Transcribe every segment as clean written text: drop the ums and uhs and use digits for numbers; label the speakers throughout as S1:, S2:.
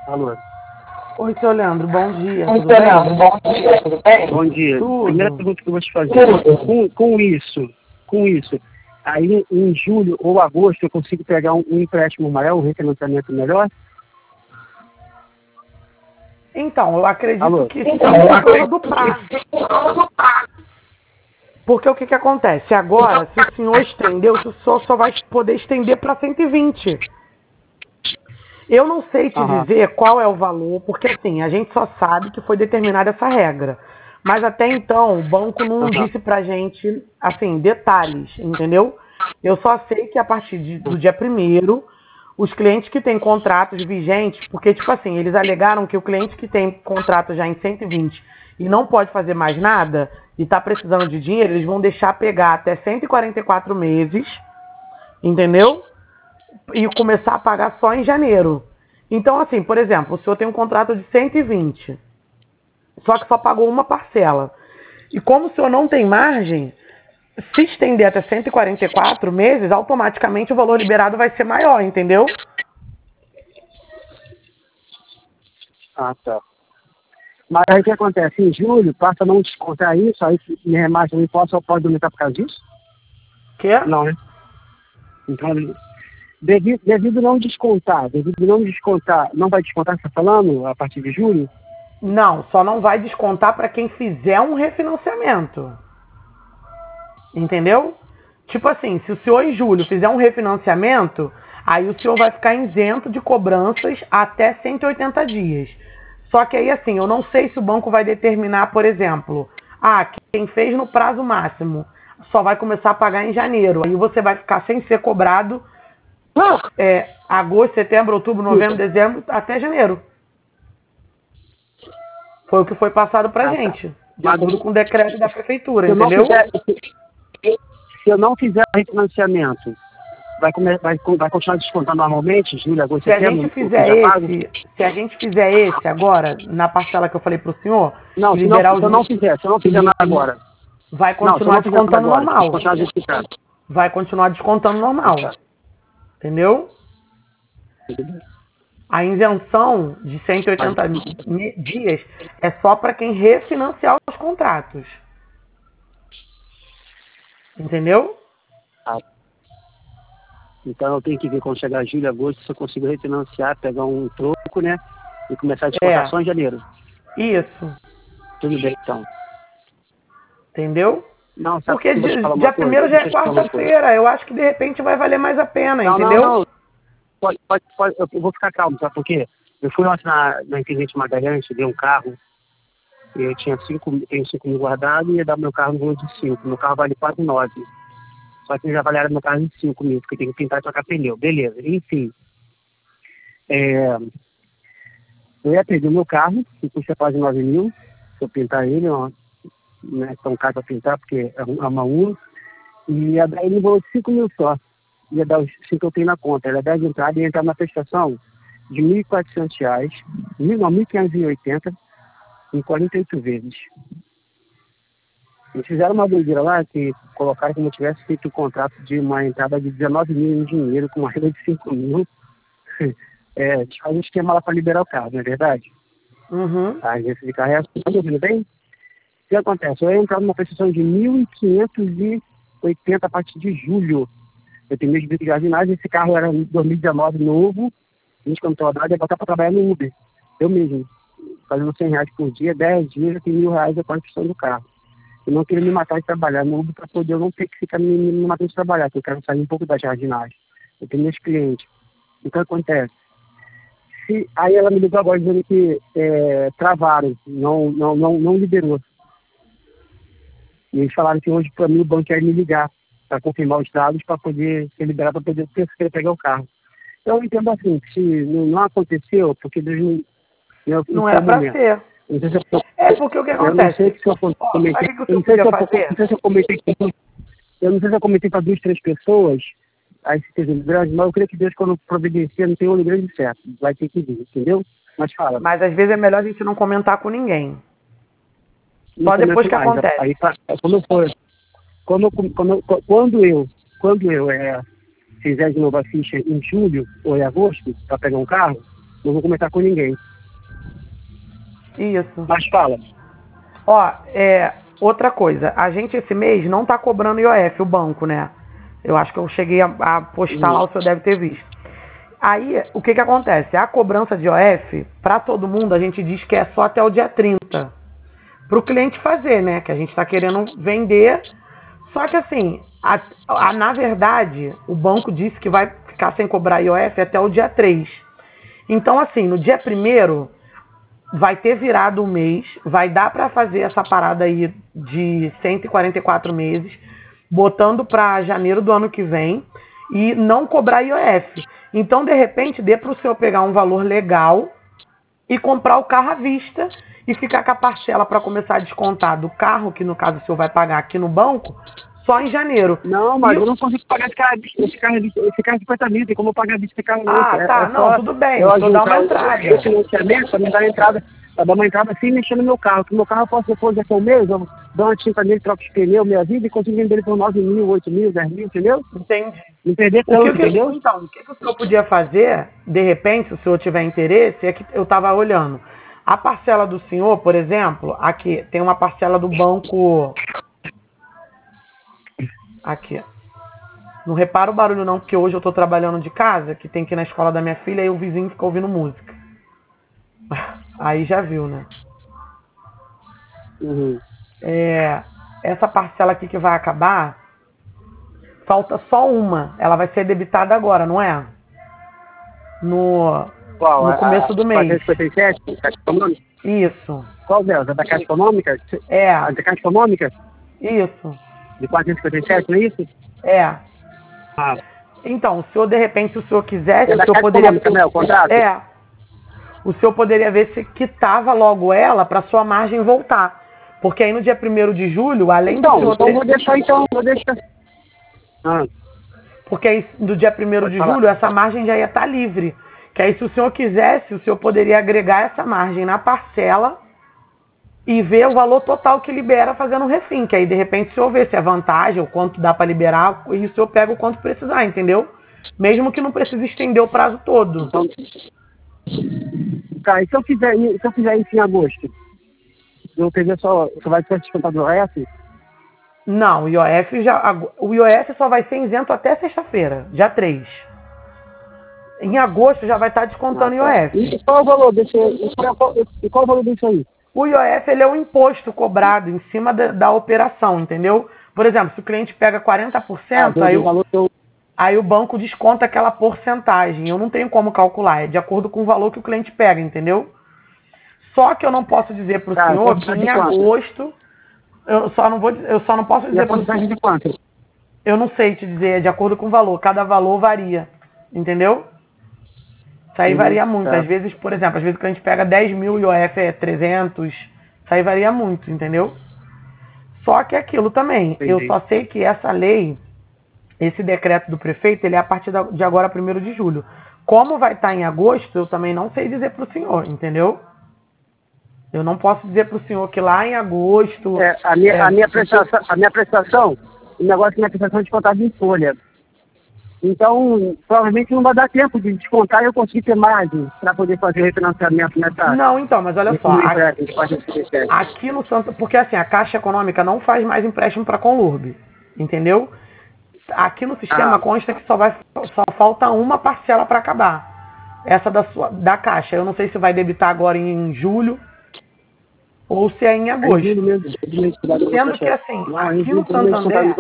S1: Alô?
S2: Oi, seu Leandro, bom dia,
S1: Oi,
S2: tudo
S1: Fernando,
S2: bem?
S1: bom dia, tudo bem? Bom dia. Primeira
S2: Tudo.
S1: pergunta que eu vou te fazer. Com isso, aí em julho ou agosto eu consigo pegar um empréstimo maior, um refinanciamento melhor?
S2: Então, eu acredito
S1: Alô?
S2: que sim, por causa do prazo. Porque o que que acontece? Agora, se o senhor estendeu, o senhor só vai poder estender para 120. Eu não sei te
S1: Aham.
S2: dizer qual é o valor, porque assim, a gente só sabe que foi determinada essa regra. Mas até então, o banco não
S1: Aham.
S2: disse pra gente, assim, detalhes, entendeu? Eu só sei que a partir do dia primeiro, os clientes que têm contratos vigentes, porque, tipo assim, eles alegaram que o cliente que tem contrato já em 120 e não pode fazer mais nada, e está precisando de dinheiro, eles vão deixar pegar até 144 meses, entendeu? E começar a pagar só em janeiro. Então, assim, por exemplo, o senhor tem um contrato de 120, só que só pagou uma parcela. E como o senhor não tem margem, se estender até 144 meses, automaticamente o valor liberado vai ser maior, entendeu?
S1: Ah, tá. Mas aí o que acontece? Em julho, passa a não descontar isso, aí me remate o imposto, só pode aumentar por causa disso?
S2: Que?
S1: Não, né? Então, devido não descontar, não vai descontar, você está falando, a partir de julho?
S2: Não, só não vai descontar para quem fizer um refinanciamento. Entendeu? Tipo assim, se o senhor em julho fizer um refinanciamento, aí o senhor vai ficar isento de cobranças até 180 dias. Só que aí assim, eu não sei se o banco vai determinar, por exemplo, quem fez no prazo máximo só vai começar a pagar em janeiro. Aí você vai ficar sem ser cobrado agosto, setembro, outubro, novembro, dezembro, até janeiro. Foi o que foi passado pra
S1: Ah, tá.
S2: gente, de
S1: Mas
S2: acordo com o decreto da prefeitura,
S1: se eu não
S2: entendeu?
S1: fizer, se eu não fizer refinanciamento, vai continuar descontando normalmente, julho, agosto,
S2: Se a gente
S1: setembro, o que
S2: fizer
S1: já pago?
S2: esse, se a gente fizer esse agora, na parcela que eu falei pro senhor,
S1: Não,
S2: e
S1: se, não,
S2: liberar
S1: se eu não fizer, se eu não fizer nada agora.
S2: vai
S1: Não, se eu
S2: continuar
S1: não fizer nada
S2: descontando
S1: agora, se
S2: normal.
S1: continuar justificado.
S2: Vai continuar descontando
S1: Ah,
S2: normal.
S1: tá.
S2: Entendeu? A isenção de
S1: Mas,
S2: 180 dias é só para quem refinanciar os contratos. Entendeu?
S1: ah, então eu tenho que ver quando chegar julho, agosto, se eu consigo refinanciar, pegar um troco, né? E começar a descontar
S2: É,
S1: só em janeiro.
S2: isso.
S1: Tudo bem, então.
S2: Dia
S1: Não, sabe,
S2: Porque
S1: deixa eu te falar uma
S2: dia
S1: coisa.
S2: primeiro já é
S1: Deixa eu te falar uma coisa.
S2: quarta-feira. Eu acho que de repente vai valer mais a pena,
S1: Não, não,
S2: entendeu?
S1: não. Pode, eu vou ficar calmo, sabe por quê? Eu fui ontem na Intendente Magalhães, dei um carro, eu tenho 5 mil guardado e ia dar meu carro no valor de 5. Meu carro vale quase 9. Só que já avaliaram meu carro em 5 mil, porque tem que pintar e trocar pneu. Beleza, enfim. Eu ia perder o meu carro, que custa quase 9 mil, se eu pintar ele, ó, né, tão caro para pintar, porque é uma Uno, e ia dar ele no valor de 5 mil só. Ia dar os 5 que eu tenho na conta. Era 10 de entrada e ia entrar na prestação de R$ 1.400, não, 1.580 em 48 vezes. Eles fizeram uma doideira lá que colocaram como eu tivesse feito o contrato de uma entrada de 19 mil em dinheiro com uma renda de 5 mil. A gente faz um esquema lá para liberar o carro, não é verdade?
S2: Uhum.
S1: A agência de carro é assim, tá me ouvindo bem? O que acontece? Eu ia entrar numa prestação de 1.580 a partir de julho. Eu tenho meus de jardinagem, esse carro era em 2019 novo, 20 quando estou rodado, ia botar para trabalhar no Uber. Eu mesmo, fazendo R$ 100 por dia, 10 dias, eu tenho R$ 1.000 a construção do carro. Eu não queria me matar de trabalhar no Uber para poder eu não ter que ficar me matando de trabalhar, porque eu quero sair um pouco da jardinagem. Eu tenho meus clientes. Então acontece. Aí ela me ligou agora dizendo que travaram, não liberou. E eles falaram que hoje para mim o banco ia me ligar para confirmar os dados para poder ser liberado para poder pegar o carro. Então eu entendo assim, que se não aconteceu, porque Deus não
S2: Não
S1: foi
S2: era
S1: o
S2: pra
S1: momento.
S2: ser.
S1: Não sei se
S2: É porque o que
S1: eu não sei
S2: acontece?
S1: se eu
S2: Ó,
S1: comentei,
S2: sabe o que o
S1: eu
S2: senhor
S1: não sei se
S2: podia
S1: eu,
S2: fazer?
S1: não sei se eu comentei, eu não sei se eu comentei para 2, 3 pessoas, aí se teve grande, mas eu creio que Deus quando providencia não tem olho grande certo, vai ter que vir, entendeu? Mas fala,
S2: Mas às vezes é melhor a gente não comentar com ninguém.
S1: não
S2: Só depois
S1: comento
S2: que
S1: mais.
S2: acontece.
S1: Aí como eu for, quando eu fizer de novo a ficha em julho ou em agosto para pegar um carro, Não vou comentar com ninguém.
S2: Isso.
S1: Mas fala.
S2: Ó, outra coisa, a gente esse mês não tá cobrando IOF, o banco, né? Eu acho que eu cheguei a postar lá, o senhor deve ter visto. Aí, o que acontece? A cobrança de IOF, para todo mundo, a gente diz que é só até o dia 30. Para o cliente fazer, né? Que a gente está querendo vender. Só que assim, na verdade, o banco disse que vai ficar sem cobrar IOF até o dia 3. Então, assim, no dia 1º, vai ter virado um mês, vai dar para fazer essa parada aí de 144 meses, botando para janeiro do ano que vem e não cobrar IOF. Então, de repente, dê para o senhor pegar um valor legal e comprar o carro à vista e ficar com a parcela para começar a descontar do carro, que no caso o senhor vai pagar aqui no banco, só em janeiro.
S1: Não, mas eu não consigo pagar esse carro de 50 mil, tem como eu pagar esse carro não.
S2: Tá, não, tudo bem, eu vou dar uma entrada.
S1: Eu financiamento para me dar entrada, para dar uma entrada sem mexer no meu carro, que meu carro eu posso depois daqui a um mês, eu dou uma tinta nele, troco de pneu, minha vida, e consigo vender ele por 9 mil, 8 mil, 10 mil, entendeu?
S2: Entendi.
S1: Não perder tanto, entendeu?
S2: Então, o que o senhor podia fazer, de repente, se o senhor tiver interesse, é que eu estava olhando. A parcela do senhor, por exemplo, aqui, tem uma parcela do banco. Aqui. Não repara o barulho não, porque hoje eu estou trabalhando de casa, que tem que ir na escola da minha filha, e o vizinho fica ouvindo música. Aí já viu, né?
S1: Uhum.
S2: Essa parcela aqui que vai acabar, falta só uma. Ela vai ser debitada agora, não é? No começo do mês.
S1: 457, Caixa Econômica?
S2: Isso.
S1: Qual delas? A da Caixa Econômica? A da Caixa Econômica?
S2: Isso.
S1: De 457, não é isso? Ah.
S2: Então, o senhor, de repente, se o senhor quisesse,
S1: É da
S2: o senhor
S1: Caixa
S2: poderia...
S1: Econômica, né, o contrato?
S2: O senhor poderia ver se quitava logo ela para sua margem voltar. Porque aí no dia 1º de julho, além do senhor
S1: ter... vou deixar.
S2: Porque aí no dia 1º de julho, essa margem já ia estar livre. Que aí, se o senhor quisesse, o senhor poderia agregar essa margem na parcela e ver o valor total que libera fazendo um refim. Que aí, de repente, o senhor vê se é vantagem, o quanto dá para liberar, e o senhor pega o quanto precisar, entendeu? Mesmo que não precise estender o prazo todo.
S1: Então, tá, e se eu fizer isso em agosto? Eu peguei só vai ser descontado do IOF?
S2: Não, o IOF só vai ser isento até sexta-feira, dia 3. Em agosto já vai estar descontando o IOF.
S1: E qual o valor desse aí?
S2: O IOF ele é o imposto cobrado em cima da operação, entendeu? Por exemplo, se o cliente pega 40%, aí o banco desconta aquela porcentagem. Eu não tenho como calcular, é de acordo com o valor que o cliente pega, entendeu? Só que eu não posso dizer para o senhor que em agosto... Eu só não posso dizer para o senhor...
S1: de quanto?
S2: Eu não sei te dizer, é de acordo com o valor. Cada valor varia, entendeu? Isso aí varia muito. Às vezes, por exemplo, às vezes que a gente pega 10 mil e o IOF é 300, isso aí varia muito, entendeu? Só que aquilo também, eu só sei que essa lei, esse decreto do prefeito, ele é a partir de agora, 1º de julho. Como vai estar em agosto, eu também não sei dizer para o senhor, entendeu? Eu não posso dizer para o senhor que lá em agosto...
S1: A minha prestação, o negócio da minha prestação é descontada em folha. Então, provavelmente não vai dar tempo de descontar e eu conseguir ter margem para poder fazer o refinanciamento nessa...
S2: Não, então, mas olha só, aqui no Santo... Porque assim, a Caixa Econômica não faz mais empréstimo para Conlurb, entendeu? Aqui no sistema consta que só falta uma parcela para acabar. Essa da Caixa. Eu não sei se vai debitar agora em julho ou se é em agosto. Sendo que assim, aqui no Santander...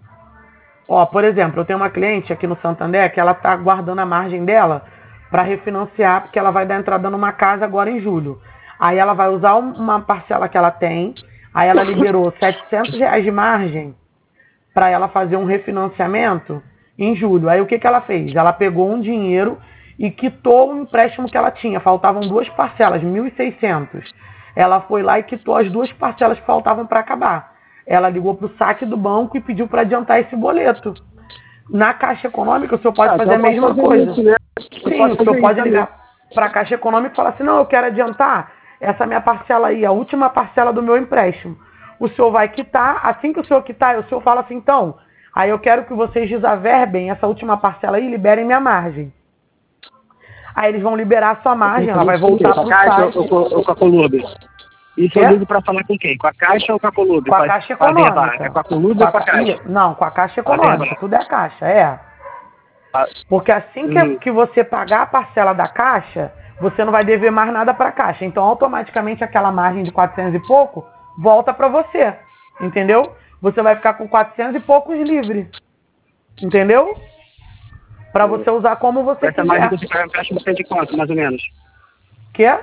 S2: Ó, por exemplo, eu tenho uma cliente aqui no Santander que ela está guardando a margem dela para refinanciar, porque ela vai dar entrada numa casa agora em julho. Aí ela vai usar uma parcela que ela tem, aí ela liberou R$700 de margem para ela fazer um refinanciamento em julho. Aí o que ela fez? Ela pegou um dinheiro e quitou o empréstimo que ela tinha. Faltavam 2 parcelas, 1.600. Ela foi lá e quitou as 2 parcelas que faltavam para acabar. Ela ligou para o saque do banco e pediu para adiantar esse boleto. Na Caixa Econômica, o senhor pode fazer a mesma coisa.
S1: Isso, né?
S2: Sim, o senhor pode ligar para a Caixa Econômica e falar assim, não, eu quero adiantar essa minha parcela aí, a última parcela do meu empréstimo. O senhor vai quitar, assim que o senhor quitar, o senhor fala assim, então, aí eu quero que vocês desaverbem essa última parcela aí e liberem minha margem. Aí eles vão liberar a sua margem, ela vai voltar
S1: com a
S2: pro
S1: Caixa
S2: site.
S1: ou com a Colube? Isso eu ligo para falar com quem? Com a Caixa ou com a Colube?
S2: Com a Caixa Econômica.
S1: É com a Colube ou com a Caixa?
S2: Não, com a Caixa Econômica. Tudo é a Caixa, é. Porque assim que você pagar a parcela da Caixa, você não vai dever mais nada para a Caixa. Então, automaticamente, aquela margem de 400 e pouco volta para você. Entendeu? Você vai ficar com 400 e poucos livre. Entendeu? Para você usar como você quiser.
S1: Essa margem que você paga na Caixa você tem de quanto, mais ou menos?
S2: Quê?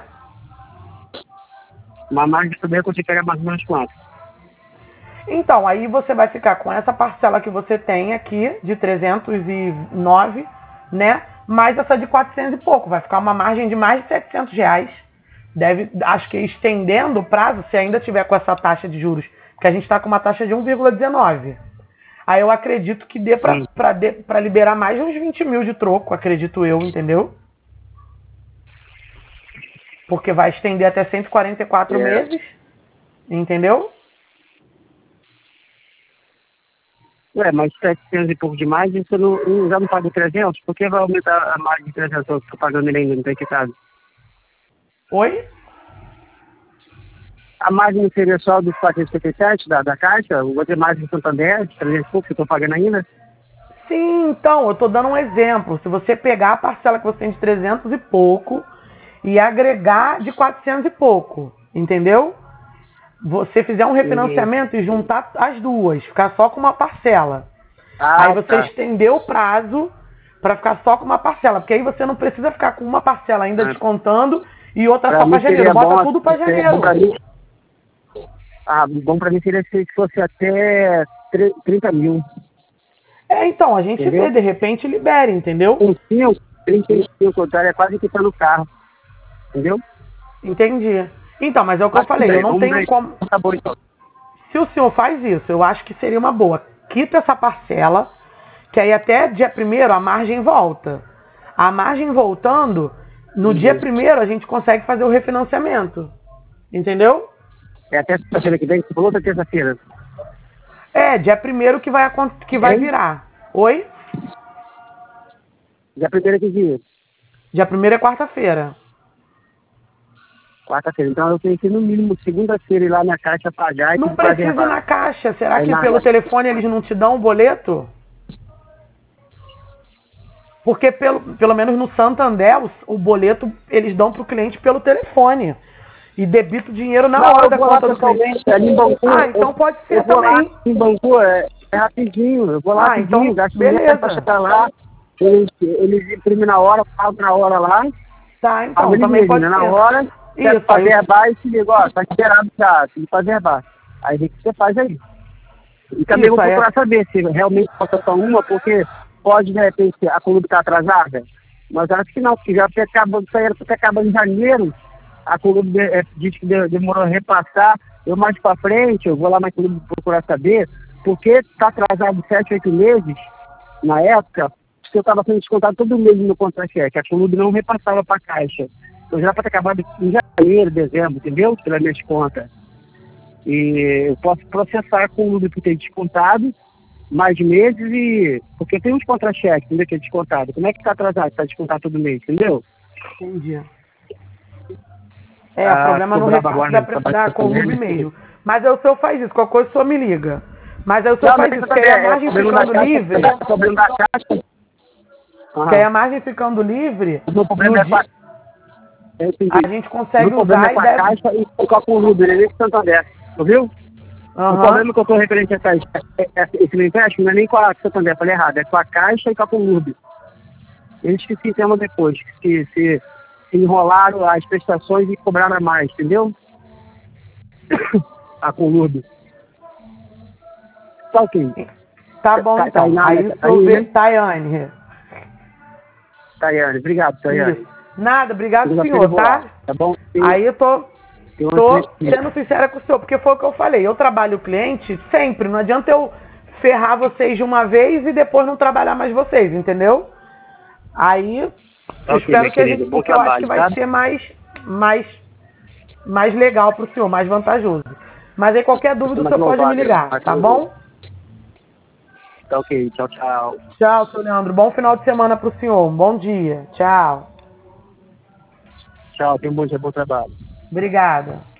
S1: Uma margem de saber que você pega mais ou menos quanto?
S2: Então, aí você vai ficar com essa parcela que você tem aqui, de 309, né? Mais essa de 400 e pouco. Vai ficar uma margem de mais de R$700. Acho que estendendo o prazo, se ainda tiver com essa taxa de juros, porque a gente está com uma taxa de 1,19. Aí eu acredito que dê para liberar mais de uns 20 mil de troco, acredito eu, entendeu? Porque vai estender até 144 meses, entendeu?
S1: Ué, mas 700 e pouco demais, isso eu já não pago 300? Por que vai aumentar a margem de 300 que eu estou pagando ele ainda, não tem quitado?
S2: Oi?
S1: A margem não seria só dos 457 da Caixa? Vou ter margem de Santander, de 300 e pouco que eu estou pagando ainda?
S2: Sim, então, eu estou dando um exemplo. Se você pegar a parcela que você tem de 300 e pouco e agregar de 400 e pouco, entendeu? Você fizer um refinanciamento e juntar as duas, ficar só com uma parcela. Aí você estendeu o prazo para ficar só com uma parcela, porque aí você não precisa ficar com uma parcela ainda descontando e outra só para janeiro. Bota tudo para janeiro.
S1: Bom para mim seria se fosse até 30 mil.
S2: Então, a gente vê, de repente libera, entendeu?
S1: Com 35, é quase que tá no carro. Entendeu?
S2: Entendi. Então, mas é o que eu falei, eu não tenho como...
S1: Tá bom, então.
S2: Se o senhor faz isso, eu acho que seria uma boa. Quita essa parcela, que aí até dia 1º a margem volta. A margem voltando, no dia 1º a gente consegue fazer o refinanciamento. Entendeu?
S1: É até terça-feira que vem? Você falou outra terça-feira?
S2: Dia 1º que vai virar. Oi?
S1: Dia 1º que dia?
S2: Dia 1º é quarta-feira.
S1: Quarta-feira. Então eu tenho que ir no mínimo segunda-feira ir lá na Caixa pagar e
S2: não precisa ir na Caixa. Será que pelo telefone eles não te dão o boleto? Porque pelo menos no Santander, o boleto eles dão para o cliente pelo telefone. E debita o dinheiro na hora da conta do cliente. Então pode ser também.
S1: Em Bangu é rapidinho. Eu vou lá rapidinho, gasto dinheiro para chegar lá. Eles imprimem na hora, pagam na hora lá.
S2: Tá, então também pode ser.
S1: Na hora... Quer fazer herbar e se liga, tá liberado já, tem que fazer herbar. Aí o que você faz aí? E também vou procurar saber se realmente falta só uma, porque pode, de repente, a Colube estar atrasada. Mas acho que não, porque já acabou em janeiro, a Colube disse que demorou a repassar. Eu mais pra frente, eu vou lá na Colube procurar saber, porque está atrasado 7, 8 meses, na época, porque eu estava sendo descontado todo mês no contra-cheque. A Colube não repassava para a Caixa. Então já para ter acabado em janeiro, dezembro, entendeu? Pelas minhas contas. E eu posso processar com o Colube por ter descontado mais meses porque tem uns contra-cheques, entendeu? Que é descontado. Como é que está atrasado? Está descontado todo mês, entendeu?
S2: Entendi. O problema no repasse da Colube mesmo. Mas aí o senhor faz isso, qualquer coisa o senhor me liga. Mas aí o senhor faz isso, porque aí a margem ficando livre...
S1: problema da Caixa...
S2: Porque aí a margem ficando livre...
S1: O problema
S2: a gente consegue usar
S1: com a Caixa e com a Colube, nem com Santander, viu? O problema que eu estou referente a esse meu empréstimo não é nem com a Santander, falei errado, é com a Caixa e com a Colube. Eles que se entendam depois, que se enrolaram as prestações e cobraram mais, entendeu? A Colube. Tá ok.
S2: Tá bom, então. Aí eu vejo Tayane.
S1: Tayane, obrigado, Tayane.
S2: Isso. Nada, obrigado, senhor, tá?
S1: Tá bom?
S2: Aí eu tô sendo sincera com o senhor, porque foi o que eu falei. Eu trabalho o cliente sempre. Não adianta eu ferrar vocês de uma vez e depois não trabalhar mais vocês, entendeu? Aí, eu espero que a gente... Porque eu acho que vai ser mais legal pro senhor, mais vantajoso. Mas aí qualquer dúvida o senhor pode me ligar, tá bom?
S1: Tá ok, tchau, tchau.
S2: Tchau, seu Leandro. Bom final de semana pro senhor. Um bom dia. Tchau.
S1: Tchau, tenha um bom dia, bom trabalho.
S2: Obrigada.